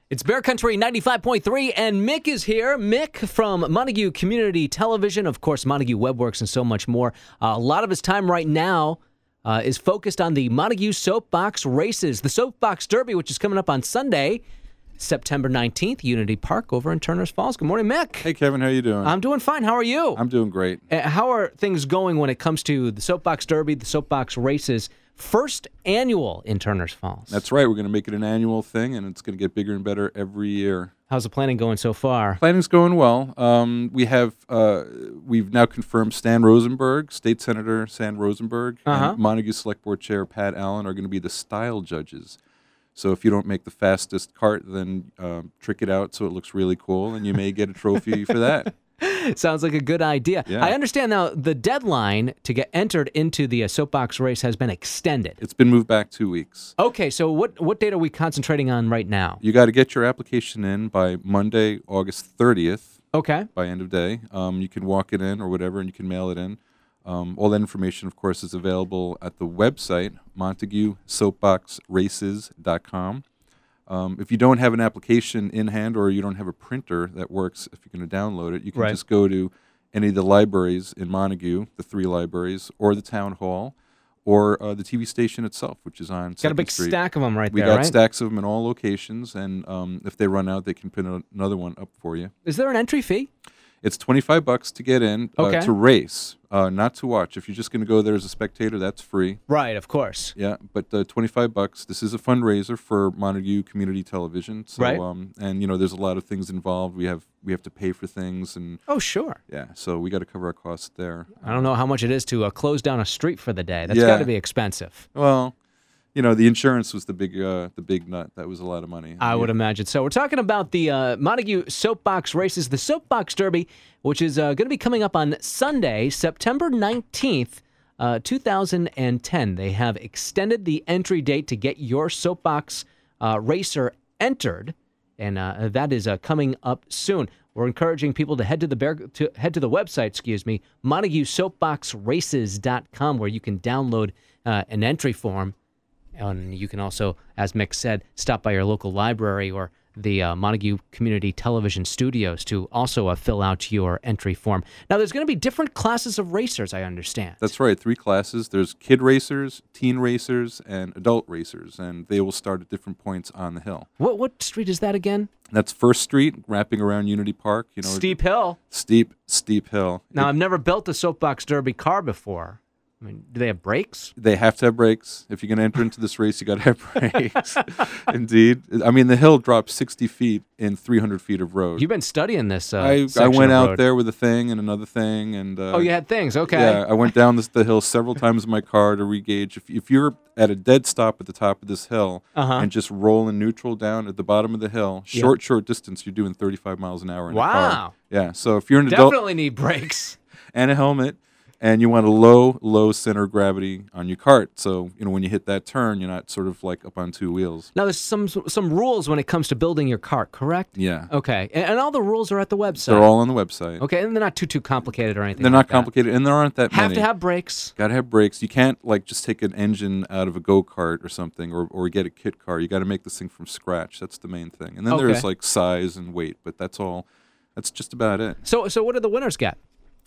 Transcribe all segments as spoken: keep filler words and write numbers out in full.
It's Bear Country ninety-five point three, and Mick is here. Mick from Montague Community Television, of course, Montague WebWorks, and so much more. Uh, a lot of his time right now uh, is focused on the Montague Soapbox races. The Soapbox Derby, which is coming up on Sunday, September nineteenth, Unity Park over in Turners Falls. Good morning, Mick. Hey, Kevin. How you doing? I'm doing fine. How are you? I'm doing great. Uh, how are things going when it comes to the Soapbox Derby, the Soapbox races? First annual in Turners Falls. That's right. We're going to make it an annual thing, and it's going to get bigger and better every year. How's the planning going so far? Planning's going well. Um, we have uh, we've now confirmed Stan Rosenberg, State Senator Stan Rosenberg, Uh-huh. and Montague Select Board Chair Pat Allen are going to be the style judges. So if you don't make the fastest cart, then um, trick it out so it looks really cool, and you may get a trophy for that. Sounds like a good idea. Yeah. I understand now the deadline to get entered into the uh, Soapbox race has been extended. It's been moved back two weeks. Okay, so what, what date are we concentrating on right now? You got to get your application in by Monday, August thirtieth. Okay. By end of day. Um, you can walk it in or whatever, and you can mail it in. Um, all that information, of course, is available at the website, montague soapbox races dot com. Um, if you don't have an application in hand or you don't have a printer that works, if you're going to download it, you can Right. just go to any of the libraries in Montague, the three libraries, or the town hall, or uh, the T V station itself, which is on Got a Second big Street. stack of them right We there, got right? stacks of them in all locations, and um, if they run out, they can put a- another one up for you. Is there an entry fee? It's twenty-five bucks to get in, uh, Okay. to race, uh, not to watch. If you're just going to go there as a spectator, that's free. Right, of course. Yeah, but uh, twenty-five bucks. This is a fundraiser for Montague Community Television. So, Right. um, and you know, there's a lot of things involved. We have we have to pay for things, and Oh, sure. yeah, so we got to cover our costs there. I don't know how much it is to uh, close down a street for the day. That's Yeah. got to be expensive. Well, you know, the insurance was the big uh, the big nut. That was a lot of money. I Yeah. would imagine. So we're talking about the uh, Montague Soapbox races, the Soapbox Derby, which is uh, going to be coming up on Sunday, September nineteenth, uh, two thousand ten. They have extended the entry date to get your Soapbox uh, racer entered, and uh, that is uh, coming up soon. We're encouraging people to head to the bear, to head to the website, excuse me, montague soapbox races dot com, where you can download uh, an entry form. And you can also, as Mick said, stop by your local library or the uh, Montague Community Television Studios to also uh, fill out your entry form. Now, there's going to be different classes of racers, I understand. That's right. Three classes. There's kid racers, teen racers, and adult racers, and they will start at different points on the hill. What what street is that again? That's First Street, wrapping around Unity Park. You know, Steep hill. steep, steep hill. Now, It- I've never built a Soapbox Derby car before. I mean, do they have brakes? they have to have brakes. If you're going to enter into this race, you got to have brakes. Indeed. I mean, the hill drops sixty feet in three hundred feet of road. You've been studying this uh, I, I section went of out road. there with a thing and another thing, and uh, Oh, you had things. Okay. yeah, I went down this, the hill several times in my car to re-gauge. If, if you're at a dead stop at the top of this hill Uh-huh. and just roll in neutral down at the bottom of the hill, Yeah. short, short distance, you're doing thirty-five miles an hour in a car. Wow. Yeah, so if you're an adult Definitely need brakes. and a helmet, and you want a low, low center of gravity on your cart, so you know when you hit that turn, you're not sort of like up on two wheels. Now, there's some some rules when it comes to building your cart, correct? Yeah, Okay. And, and all the rules are at the website. they're all on the website. Okay, and they're not too too complicated or anything. They're like not that. complicated, and there aren't that Have many. to have brakes. Got to have brakes. You can't like just take an engine out of a go kart or something, or or get a kit car. You got to make this thing from scratch. That's the main thing. And then Okay. there's like size and weight, but that's all. That's just about it. So so what do the winners get?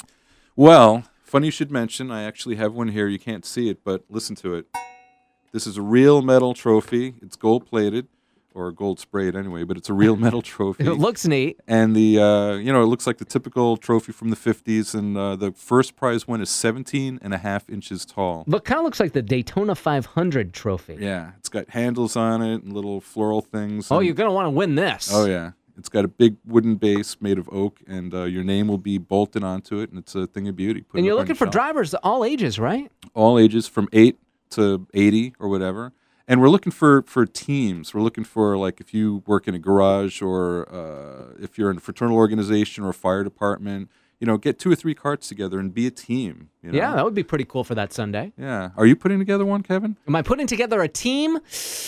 Well, funny you should mention. I actually have one here. You can't see it, but listen to it. This is a real metal trophy. It's gold plated, or gold sprayed anyway, but it's a real metal trophy. It looks neat. And the uh, you know, it looks like the typical trophy from the fifties, and uh, the first prize win is seventeen and a half inches tall. Look, kind of looks like the Daytona five hundred trophy. Yeah, it's got handles on it and little floral things. Oh, and- you're gonna want to win this. Oh yeah, it's got a big wooden base made of oak, and uh, your name will be bolted onto it, and it's a thing of beauty. Put And it you're up on looking your for shelf. drivers all ages, right? all ages from eight to eighty or whatever. And we're looking for, for teams. We're looking for, like, if you work in a garage or uh, if you're in a fraternal organization or a fire department, you know, get two or three carts together and be a team. You know? Yeah, that would be pretty cool for that Sunday. Yeah. Are you putting together one, Kevin? Am I putting together a team?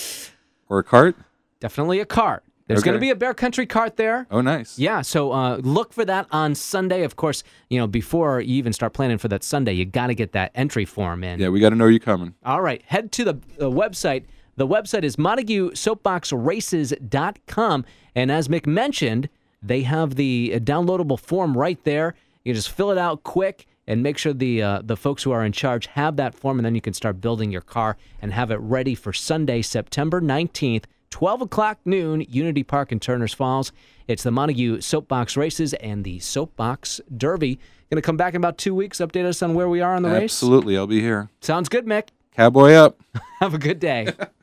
Or a cart? Definitely a cart. There's going to Okay. be a Bear Country cart there. Oh, nice. Yeah, so uh, look for that on Sunday. Of course, you know, before you even start planning for that Sunday, you got to get that entry form in. Yeah, we got to know you're coming. All right, head to the, the website, The website is Montague Soapbox Races dot com. And as Mick mentioned, they have the downloadable form right there. You just fill it out quick and make sure the uh, the folks who are in charge have that form, and then you can start building your car and have it ready for Sunday, September nineteenth, twelve o'clock noon, Unity Park in Turners Falls. It's the Montague Soapbox Races and the Soapbox Derby. Going to come back in about two weeks, update us on where we are on the race? Absolutely, I'll be here. Sounds good, Mick. Cowboy up. Have a good day.